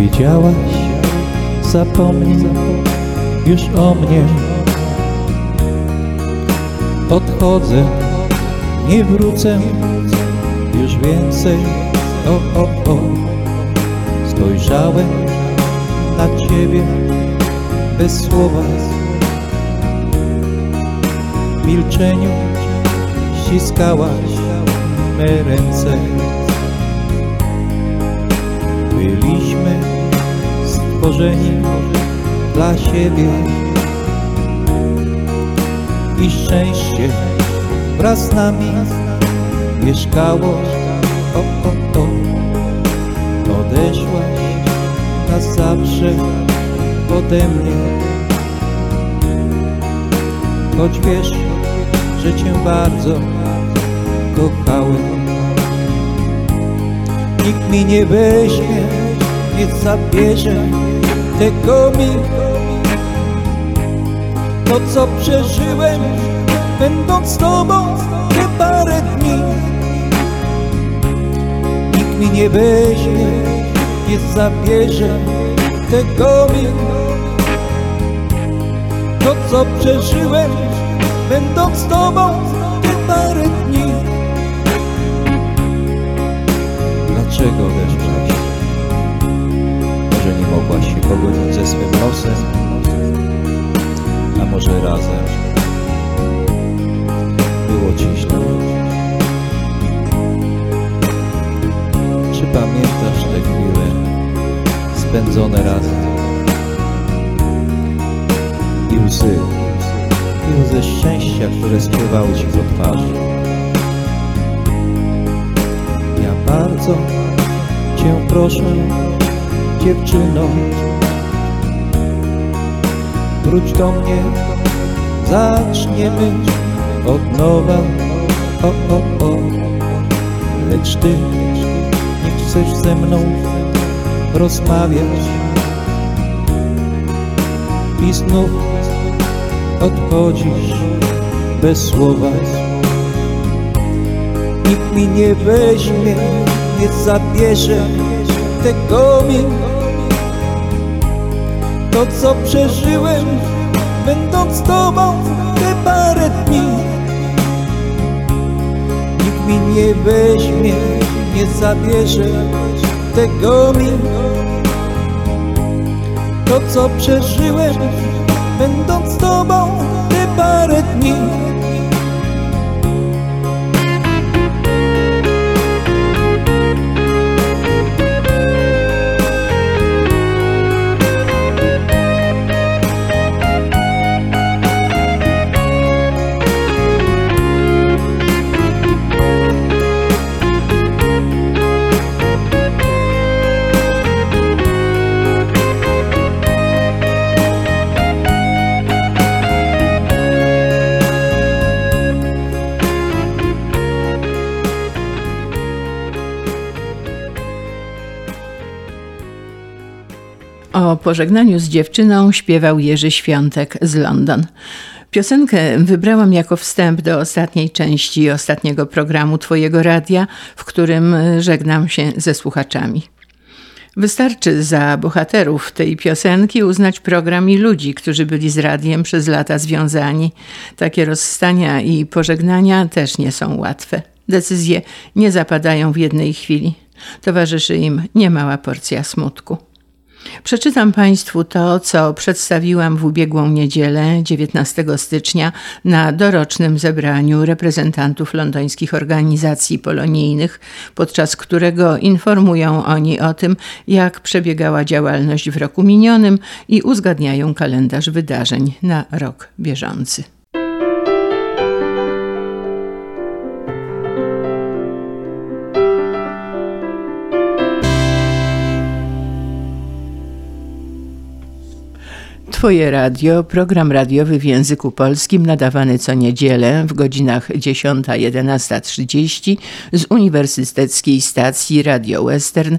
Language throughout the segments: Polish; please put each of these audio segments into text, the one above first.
Powiedziałaś, zapomnij już o mnie. Odchodzę, nie wrócę już więcej. O. Spojrzałem na ciebie bez słowa. W milczeniu ściskałaś me ręce. Byliśmy stworzeni dla siebie i szczęście wraz z nami mieszkało. O. Odeszłaś na zawsze ode mnie, choć wiesz, że cię bardzo kochałem. Nikt mi nie weźmie, nie zabierze tego mi. To co przeżyłem, będąc z tobą te parę dni. Nikt mi nie weźmie, nie zabierze tego mi. To co przeżyłem, będąc z tobą te parę dni. Dlaczego odeszłaś? Może nie mogłaś się pogodzić ze swym losem, a może razem było ci źle. Czy pamiętasz te chwile spędzone razem? I łzy szczęścia, które spływały ci po twarzy. Ja bardzo cię proszę, dziewczyno, wróć do mnie, zaczniemy od nowa. O. Lecz ty nie chcesz ze mną rozmawiać i znów odchodzisz bez słowa. Nikt mi nie weźmie, nie zabierze tego mi. To co przeżyłem, będąc z tobą te parę dni. Nikt mi nie weźmie, nie zabierze tego mi. To co przeżyłem, będąc z tobą te parę dni. O pożegnaniu z dziewczyną śpiewał Jerzy Świątek z London. Piosenkę wybrałam jako wstęp do ostatniej części ostatniego programu Twojego Radia, w którym żegnam się ze słuchaczami. Wystarczy za bohaterów tej piosenki uznać program i ludzi, którzy byli z radiem przez lata związani. Takie rozstania i pożegnania też nie są łatwe. Decyzje nie zapadają w jednej chwili. Towarzyszy im niemała porcja smutku. Przeczytam Państwu to, co przedstawiłam w ubiegłą niedzielę, 19 stycznia, na dorocznym zebraniu reprezentantów londyńskich organizacji polonijnych, podczas którego informują oni o tym, jak przebiegała działalność w roku minionym i uzgadniają kalendarz wydarzeń na rok bieżący. Twoje Radio, program radiowy w języku polskim nadawany co niedzielę w godzinach 10:11:30 z uniwersyteckiej stacji Radio Western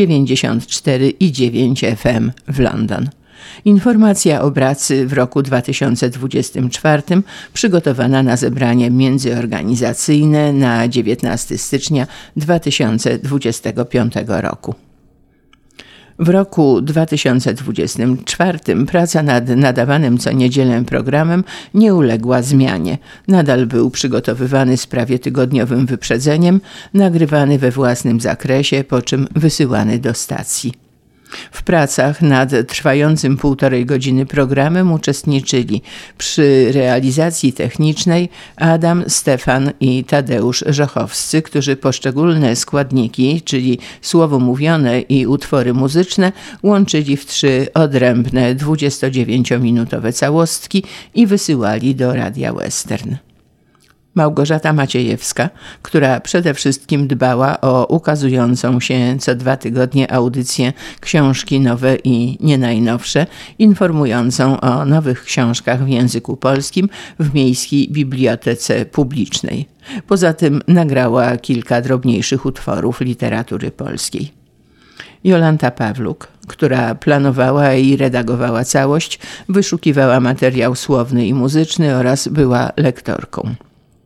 94,9 FM w London. Informacja o pracy w roku 2024 przygotowana na zebranie międzyorganizacyjne na 19 stycznia 2025 roku. W roku 2024 praca nad nadawanym co niedzielę programem nie uległa zmianie. Nadal był przygotowywany z prawie tygodniowym wyprzedzeniem, nagrywany we własnym zakresie, po czym wysyłany do stacji. W pracach nad trwającym 1,5 godziny programem uczestniczyli przy realizacji technicznej Adam, Stefan i Tadeusz Żochowscy, którzy poszczególne składniki, czyli słowo mówione i utwory muzyczne, łączyli w 3 odrębne 29-minutowe całostki i wysyłali do Radia Western. Małgorzata Maciejewska, która przede wszystkim dbała o ukazującą się co 2 tygodnie audycję Książki nowe i nie najnowsze, informującą o nowych książkach w języku polskim w Miejskiej Bibliotece Publicznej. Poza tym nagrała kilka drobniejszych utworów literatury polskiej. Jolanta Pawluk, która planowała i redagowała całość, wyszukiwała materiał słowny i muzyczny oraz była lektorką.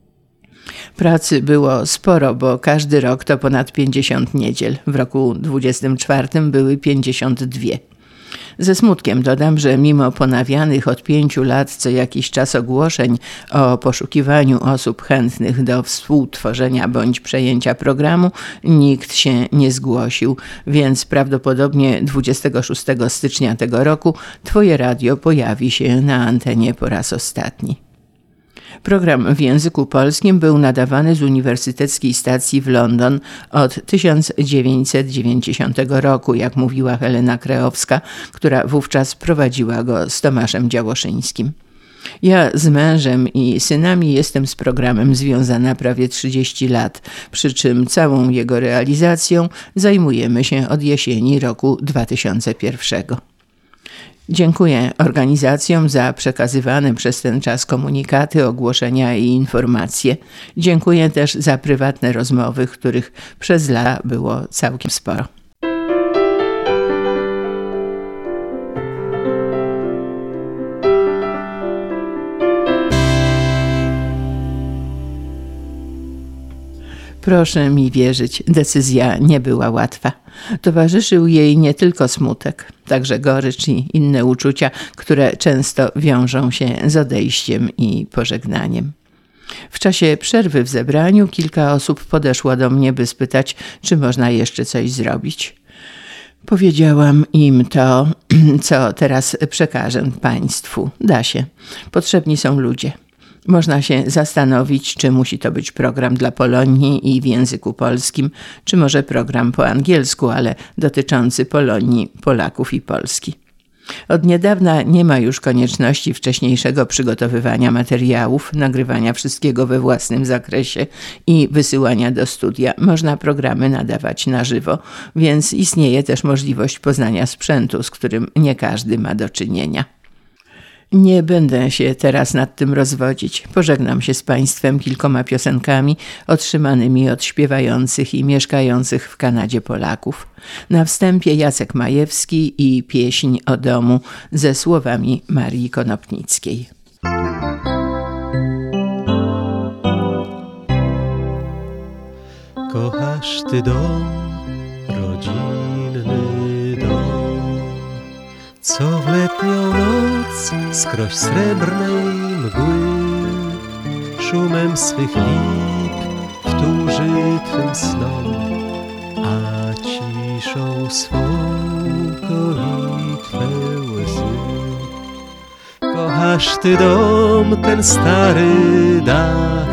Pracy było sporo, bo każdy rok to ponad 50 niedziel. W roku 24 były 52. Ze smutkiem dodam, że mimo ponawianych od 5 lat co jakiś czas ogłoszeń o poszukiwaniu osób chętnych do współtworzenia bądź przejęcia programu, nikt się nie zgłosił, więc prawdopodobnie 26 stycznia tego roku Twoje radio pojawi się na antenie po raz ostatni. Program w języku polskim był nadawany z uniwersyteckiej stacji w London od 1990 roku, jak mówiła Helena Kreowska, która wówczas prowadziła go z Tomaszem Działoszyńskim. Ja z mężem i synami jestem z programem związana prawie 30 lat, przy czym całą jego realizacją zajmujemy się od jesieni roku 2001. Dziękuję organizacjom za przekazywane przez ten czas komunikaty, ogłoszenia i informacje. Dziękuję też za prywatne rozmowy, których przez lata było całkiem sporo. Proszę mi wierzyć, decyzja nie była łatwa. Towarzyszył jej nie tylko smutek, także gorycz i inne uczucia, które często wiążą się z odejściem i pożegnaniem. W czasie przerwy w zebraniu kilka osób podeszło do mnie, by spytać, czy można jeszcze coś zrobić. Powiedziałam im to, co teraz przekażę Państwu. Da się. Potrzebni są ludzie. Można się zastanowić, czy musi to być program dla Polonii i w języku polskim, czy może program po angielsku, ale dotyczący Polonii, Polaków i Polski. Od niedawna nie ma już konieczności wcześniejszego przygotowywania materiałów, nagrywania wszystkiego we własnym zakresie i wysyłania do studia. Można programy nadawać na żywo, więc istnieje też możliwość poznania sprzętu, z którym nie każdy ma do czynienia. Nie będę się teraz nad tym rozwodzić. Pożegnam się z Państwem kilkoma piosenkami otrzymanymi od śpiewających i mieszkających w Kanadzie Polaków. Na wstępie Jacek Majewski i Pieśń o domu ze słowami Marii Konopnickiej. Kochasz ty dom, rodzinny dom, co w letnią noc skroś srebrnej mgły szumem swych lip wtórzy twym snom, a ciszą swą koi twe łzy. Kochasz ty dom, ten stary dach,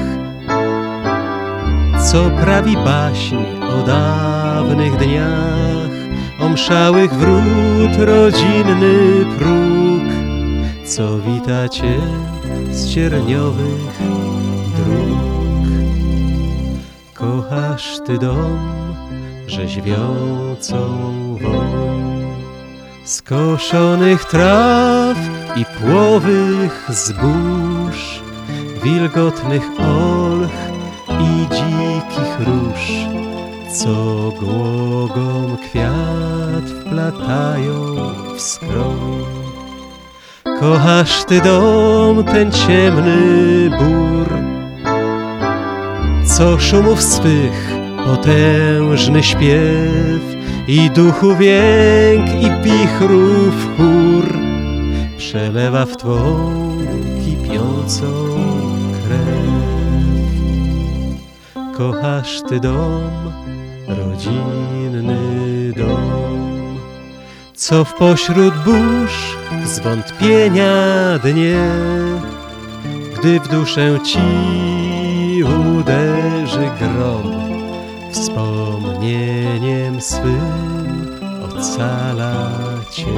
co prawi baśń o dawnych dniach, o mszałych wrót rodzinny próg, co wita cię z cierniowych dróg. Kochasz ty dom, rzeźbiącą woń skoszonych traw i płowych zbóż, wilgotnych olch i dzikich róż, co głogom kwiat wplatają w skroń. Kochasz ty dom, ten ciemny bór, co szumów swych potężny śpiew i duchu wiek i wichrów chór przelewa w twą kipiącą krew. Kochasz ty dom, rodzinny dom, co w pośród burz zwątpienia dnie, gdy w duszę ci uderzy grom, wspomnieniem swym ocala cię.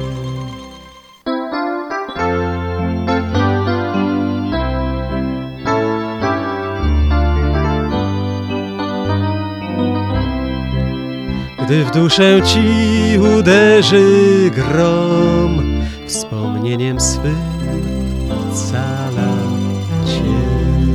Gdy w duszę ci uderzy grom, wspomnieniem swym ocala cię.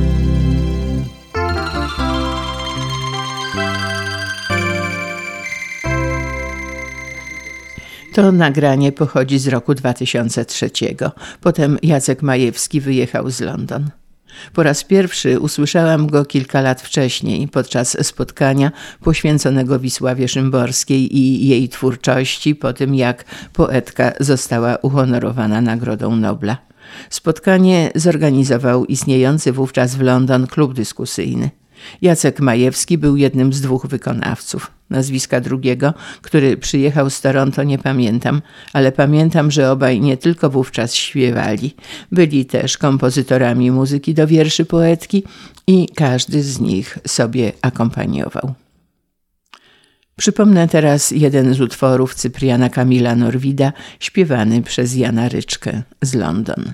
To nagranie pochodzi z roku 2003. Potem Jacek Majewski wyjechał z London. Po raz pierwszy usłyszałam go kilka lat wcześniej, podczas spotkania poświęconego Wisławie Szymborskiej i jej twórczości po tym, jak poetka została uhonorowana Nagrodą Nobla. Spotkanie zorganizował istniejący wówczas w London klub dyskusyjny. Jacek Majewski był jednym z dwóch wykonawców. Nazwiska drugiego, który przyjechał z Toronto, nie pamiętam, ale pamiętam, że obaj nie tylko wówczas śpiewali. Byli też kompozytorami muzyki do wierszy poetki i każdy z nich sobie akompaniował. Przypomnę teraz jeden z utworów Cypriana Kamila Norwida, śpiewany przez Jana Ryczkę z London.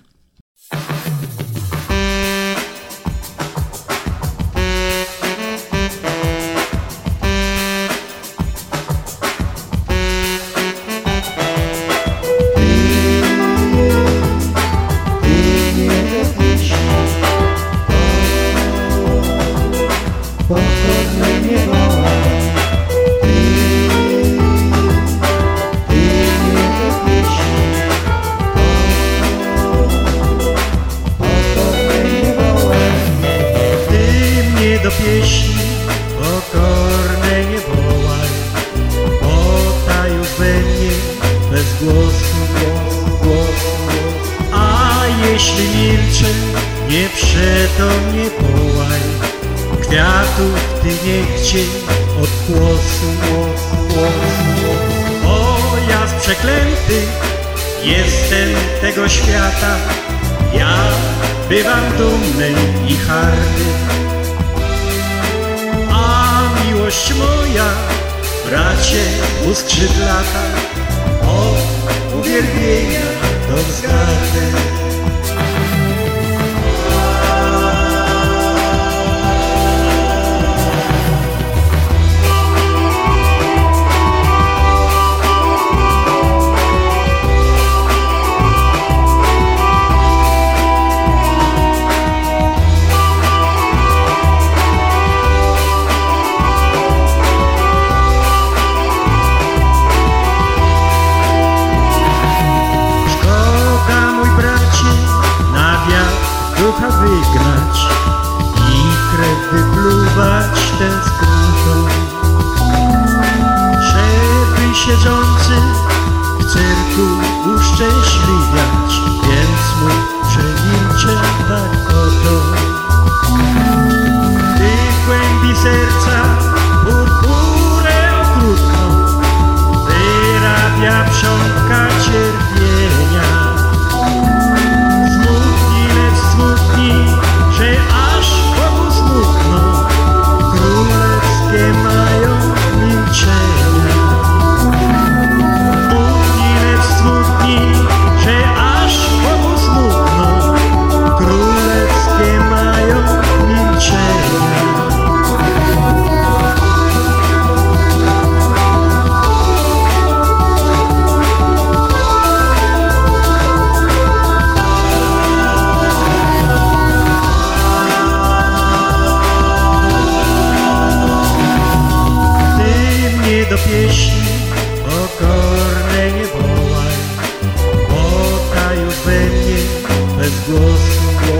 Do pieśni pokorne nie wołaj, bo już we mnie bez głosu. A jeśli milczę, nie przeto mnie wołaj, kwiatów ty nie chciej od głosu. Bo ja z przeklęty jestem tego świata, ja bywam dumny i hardy. Miłość moja, bracie u skrzydlata, od uwielbienia do wzgardy. Ducha wygnać i krew wypluwać tęsknotą, żeby siedzący w cyrku uszczęśliwiać, więc mógł przemilczeć oto. Ty w głębi serca purpurę okrutną wyrabia przątka cierpienia. Że aż Bogu smutno, królewskie mają milczenia. Smutni, że aż Bogu smutno, królewskie mają milczenia. Do pieśni pokorne nie wołaj, bo już we mnie bez głosu.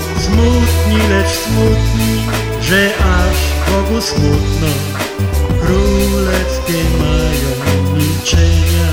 Smutni, lecz smutni, że aż Bogu smutno, królewskie mają milczenia.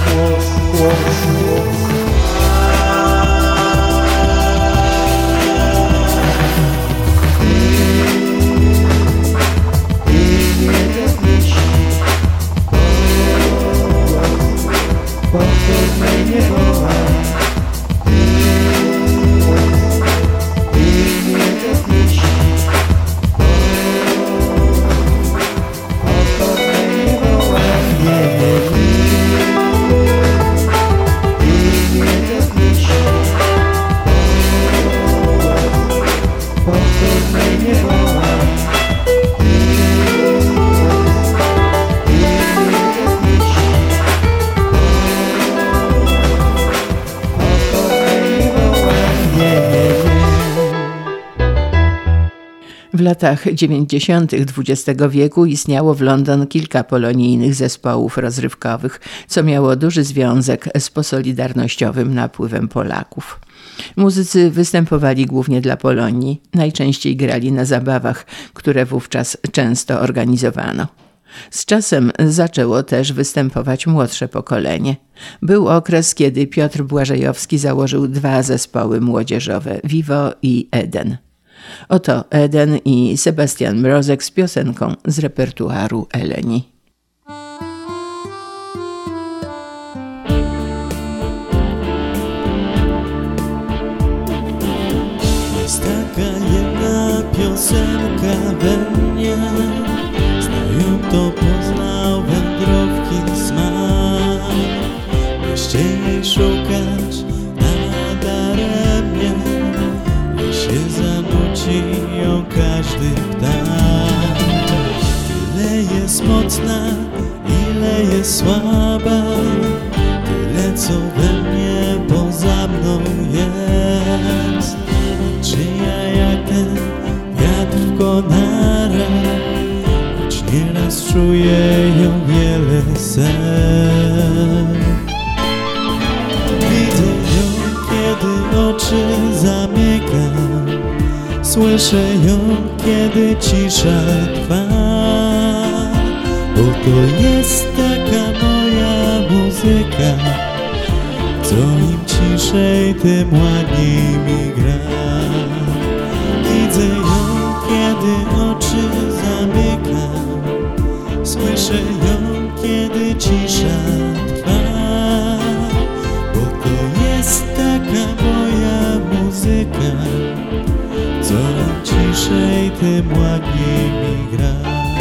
W latach 90. XX wieku istniało w London kilka polonijnych zespołów rozrywkowych, co miało duży związek z posolidarnościowym napływem Polaków. Muzycy występowali głównie dla Polonii, najczęściej grali na zabawach, które wówczas często organizowano. Z czasem zaczęło też występować młodsze pokolenie. Był okres, kiedy Piotr Błażejowski założył 2 zespoły młodzieżowe, Vivo i Eden. Oto Eden i Sebastian Mrozek z piosenką z repertuaru Eleni. Jest taka jedna piosenka we mnie, znają to poznał wędrowki smak. Byście jej szukać nadaremnie, i się zanuci ją każdy ptak. Tyle jest mocna, ile jest słaba, tyle co we mnie poza mną jest. Czyja jak ten wiatr w konarach, choć nieraz czuję ją wiele serc. Widzę ją, kiedy oczy zamykam, słyszę ją, kiedy cisza trwa, bo to jest taka moja muzyka, co im ciszej, tym ładniej mi gra. Widzę ją, kiedy oczy zamykam, słyszę ją, kiedy cisza trwa, bo to jest taka moja muzyka, co im ciszej, tym ładniej mi gra.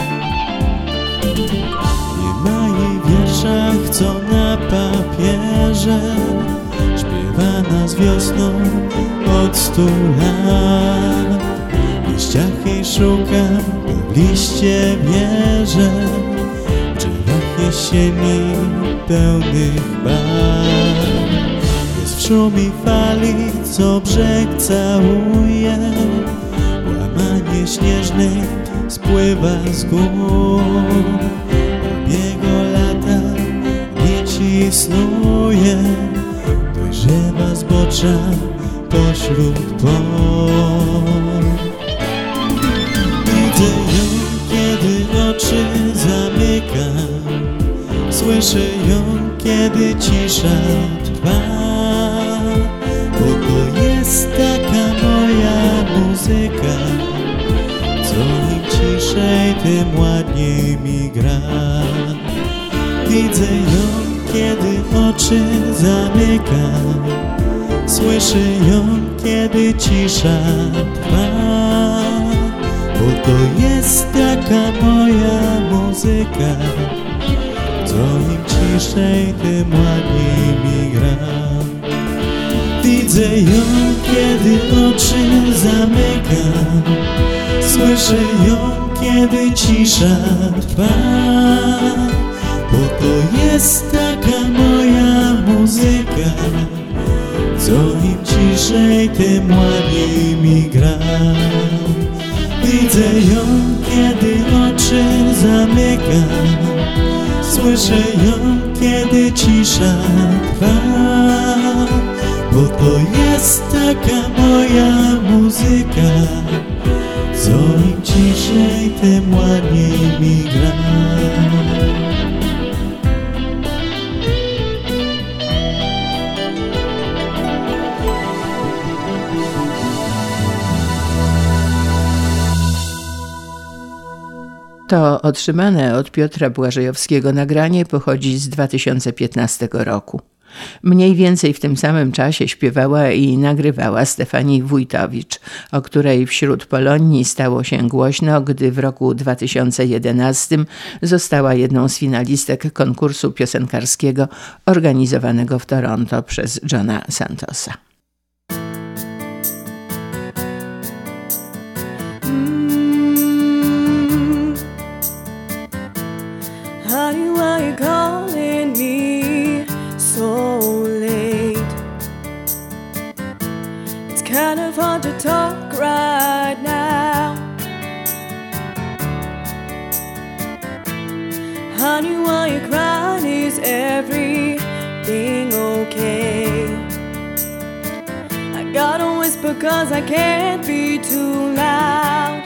Nie ma jej w wierszach, co na papierze, śpiewa nas wiosną od 100 lat. W liściach jej szukam, w liście wierzę, w drzewach jesieni pełnych barw. Jest w szumie fali, co brzeg całuje, łamanie śnieżnej spływa z gór. Jego lata nici snuje, dojrzewa zbocza pośród pól. Widzę ją, kiedy oczy zamykam, słyszę ją, kiedy cisza trwa, bo to jest taka moja muzyka, co im ciszej, tym ładniej mi gra. Widzę ją, kiedy oczy zamykam, słyszę ją, kiedy cisza trwa, bo to jest taka moja muzyka, co im ciszej, tym ładniej mi gra. Widzę ją, kiedy oczy zamykam, słyszę ją, kiedy cisza trwa, bo to jest taka moja muzyka, co im ciszej, tym ładniej mi gra. Widzę ją, kiedy oczy zamykam, słyszę ją, kiedy cisza trwa, bo to jest taka moja muzyka, co im ciszej, tym ładniej mi gra. To otrzymane od Piotra Błażejowskiego nagranie pochodzi z 2015 roku. Mniej więcej w tym samym czasie śpiewała i nagrywała Stefanii Wójtowicz, o której wśród Polonii stało się głośno, gdy w roku 2011 została jedną z finalistek konkursu piosenkarskiego organizowanego w Toronto przez Johna Santosa. Honey, why you calling me so late? It's kind of hard to talk right now. Honey, why you crying? Is everything okay? I gotta whisper 'cause I can't be too loud.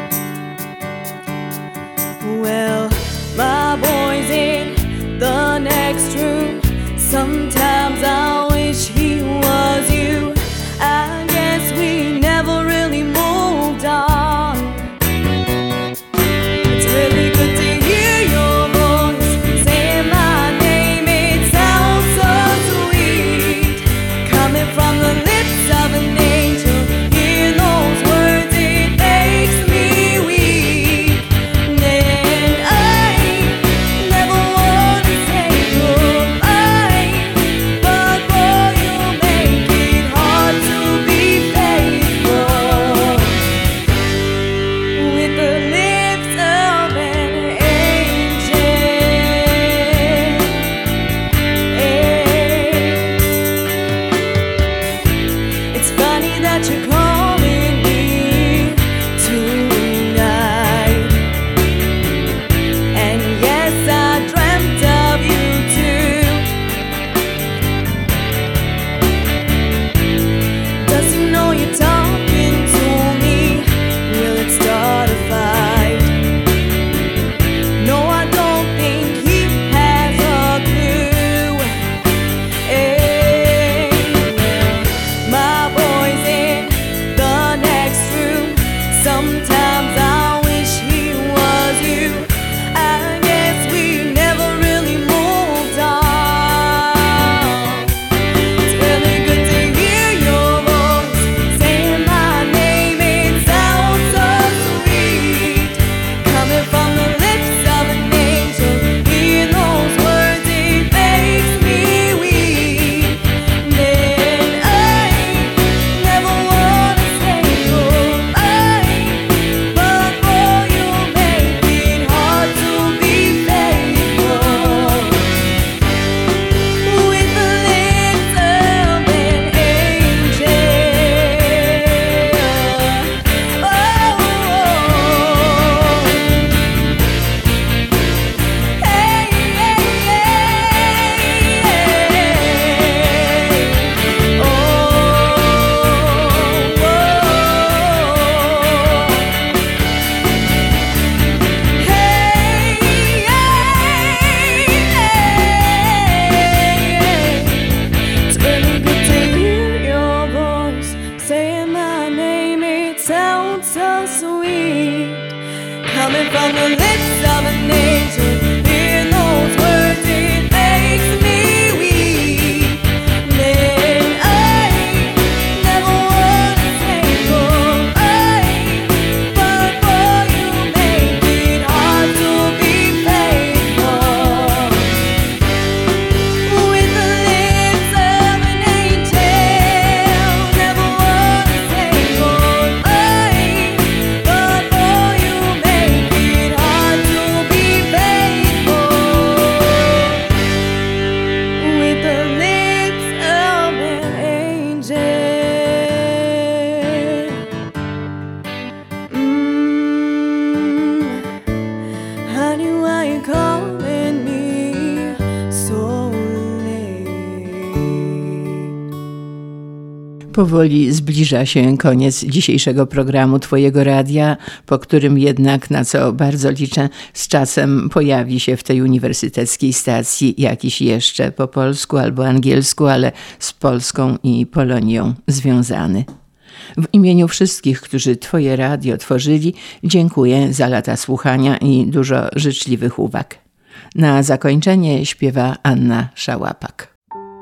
Well, my boy's in the next room. Sometimes I wish he was you. I guess we never really moved on. It's really good to hear your voice saying my name. It sounds so sweet, coming from the lips of an angel. Hear those words, it makes me weak. And I never want to say goodbye, but boy, you make it hard to be faithful with the lips of an angel. It's funny that you're calling me tonight. And yes, I dreamt of you too. Does he know you're talking to me? Will it start a fight? No, I don't think he has a clue. Well, my boy's in the next room. Sometimes I wish he was you. I guess we never really moved on. It's really good to hear your voice saying my name. It sounds so sweet, coming from the lips of an angel. Hear those words, it makes me weak. Then I never want to say goodbye, but boy, you make it hard to be faithful with the lips of an angel. It's really good to hear your voice saying my name. It sounds so sweet, coming from the lips of an angel. Hear those words, it makes me weak. Then I never want to say goodbye, but boy, you make it hard to be faithful with the lips of an angel. Never want to say goodbye, but boy, you make it hard to be faithful with the lips of an angel. Honey, why you calling me so late? Powoli zbliża się koniec dzisiejszego programu Twojego Radia, po którym jednak, na co bardzo liczę, z czasem pojawi się w tej uniwersyteckiej stacji jakiś jeszcze po polsku albo angielsku, ale z Polską i Polonią związany. W imieniu wszystkich, którzy Twoje radio tworzyli, dziękuję za lata słuchania i dużo życzliwych uwag. Na zakończenie śpiewa Anna Szałapak.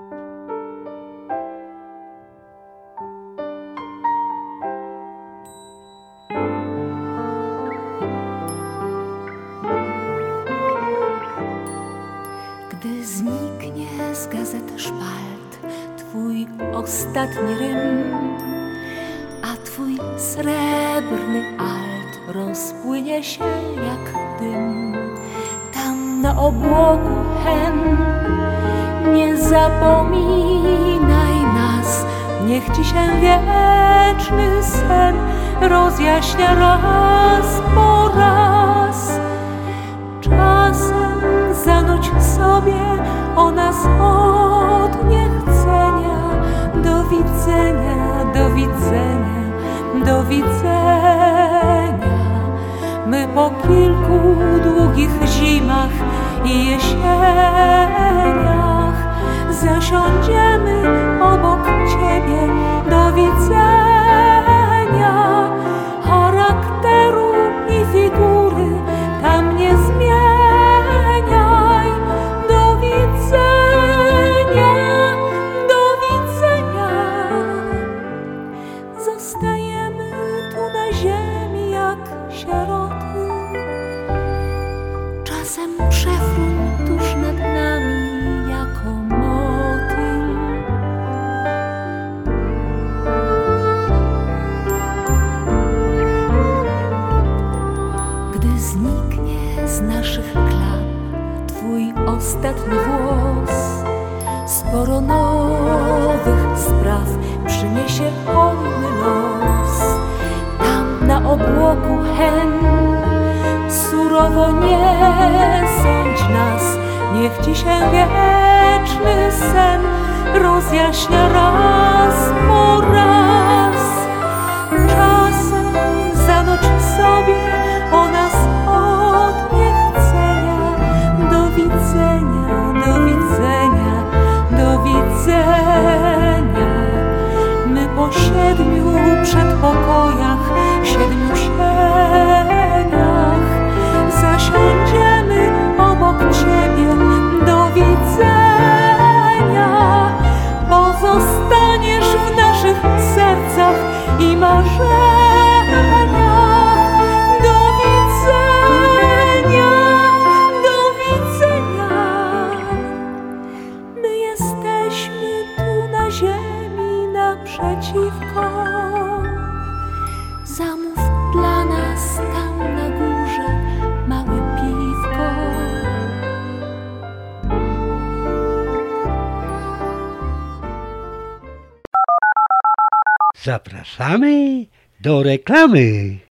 Gdy zniknie z gazety szpalt Twój ostatni rym, a Twój srebrny alt rozpłynie się jak dym, tam na obłoku hen nie zapominaj nas. Niech Ci się wieczny sen rozjaśnia raz po raz. Czasem zanuć sobie o nas od niechcenia. Do widzenia, do widzenia, do widzenia. My po kilku długich zimach i jesieniach zasiądziemy obok Ciebie. Do widzenia. Charakteru i figury tam nie zmieniaj. Do widzenia, do widzenia. Zostajemy tu na ziemi jak sieroty. Czasem przefrun tuż nad nami jako motyl. Gdy zniknie z naszych klap Twój ostatni włos, sporo nowych spraw przyniesie hojny los. Tam na obłoku hen surowo nie sądź nas. Niech Ci się wieczny sen rozjaśnia raz po raz. Czasem zanuć sobie o nas od niechcenia. Do widzenia, do widzenia, do widzenia. My po 7 przedpokojach, 7 sieniach zasiądziemy obok Ciebie. Do widzenia. Pozostaniesz w naszych sercach i marzeniach. Do widzenia, do widzenia. My jesteśmy tu na ziemi naprzeciwko. Zamów dla nas tam na górze małe piwko. Zapraszamy do reklamy.